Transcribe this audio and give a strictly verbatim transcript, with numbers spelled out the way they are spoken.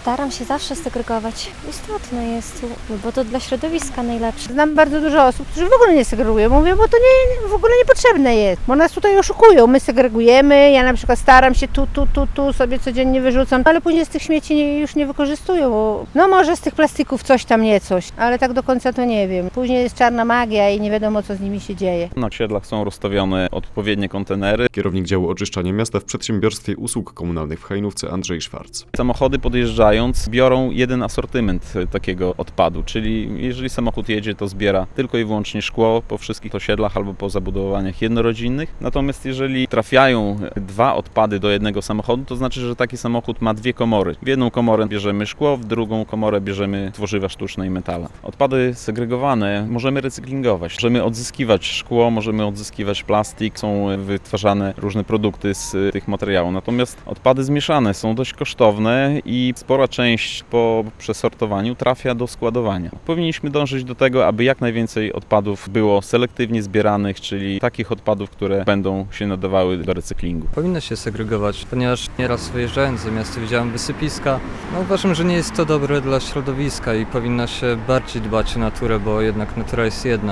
Staram się zawsze segregować. Istotne jest, bo to dla środowiska najlepsze. Znam bardzo dużo osób, którzy w ogóle nie segregują. Mówią, bo to nie, w ogóle niepotrzebne jest. Bo nas tutaj oszukują. My segregujemy, ja na przykład staram się tu, tu, tu, tu sobie codziennie wyrzucam, ale później z tych śmieci nie, już nie wykorzystują. Bo, no może z tych plastików coś tam, nie coś, ale tak do końca to nie wiem. Później jest czarna magia i nie wiadomo, co z nimi się dzieje. Na osiedlach są rozstawione odpowiednie kontenery. Kierownik działu oczyszczania miasta w przedsiębiorstwie usług komunalnych w Hajnówce Andrzej Szwarc. Samochody podjeżdżając biorą jeden asortyment takiego odpadu, czyli jeżeli samochód jedzie, to zbiera tylko i wyłącznie szkło po wszystkich osiedlach albo po zabudowaniach jednorodzinnych. Natomiast jeżeli trafiają dwa odpady do jednego samochodu, to znaczy, że taki samochód ma dwie komory. W jedną komorę bierzemy szkło, w drugą komorę bierzemy tworzywa sztuczne i metale. Odpady segregowane możemy recyklingować. Możemy odzyskiwać szkło, możemy odzyskiwać plastik, są wytwarzane różne produkty z tych materiałów. Natomiast odpady zmieszane są dość kosztowne i spora część po przesortowaniu trafia do składowania. Powinniśmy dążyć do tego, aby jak najwięcej odpadów było selektywnie zbieranych, czyli takich odpadów, które będą się nadawały do recyklingu. Powinno się segregować, ponieważ nieraz wyjeżdżając do miasta widziałem wysypiska. No uważam, że nie jest to dobre dla środowiska i powinno się bardziej dbać o naturę, bo jednak natura jest jedna.